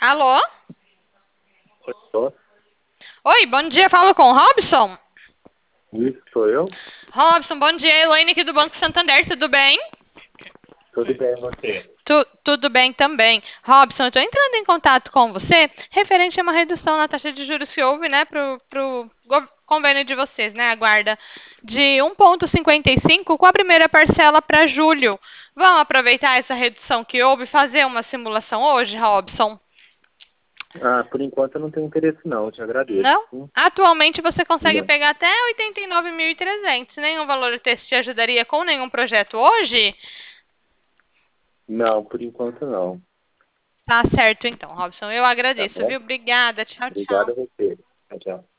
Alô? Tô. Oi, bom dia, falo com o Robson. Isso, sou eu? Robson, bom dia, Elaine aqui do Banco Santander, tudo bem? Tudo bem, você? Tudo bem também. Robson, eu estou entrando em contato com você referente a uma redução na taxa de juros que houve, né, pro convênio de vocês, né, a guarda de 1,55 com a primeira parcela para julho. Vamos aproveitar essa redução que houve e fazer uma simulação hoje, Robson? Ah, por enquanto eu não tenho interesse não, te agradeço. Não? Atualmente você consegue Não, pegar até 89.300. Nenhum valor desse te ajudaria com nenhum projeto hoje? não, por enquanto não. Tá certo então, Robson. Eu Tá agradeço, bom? viu? Obrigada. Tchau, Obrigado tchau. a você. Tchau, tchau.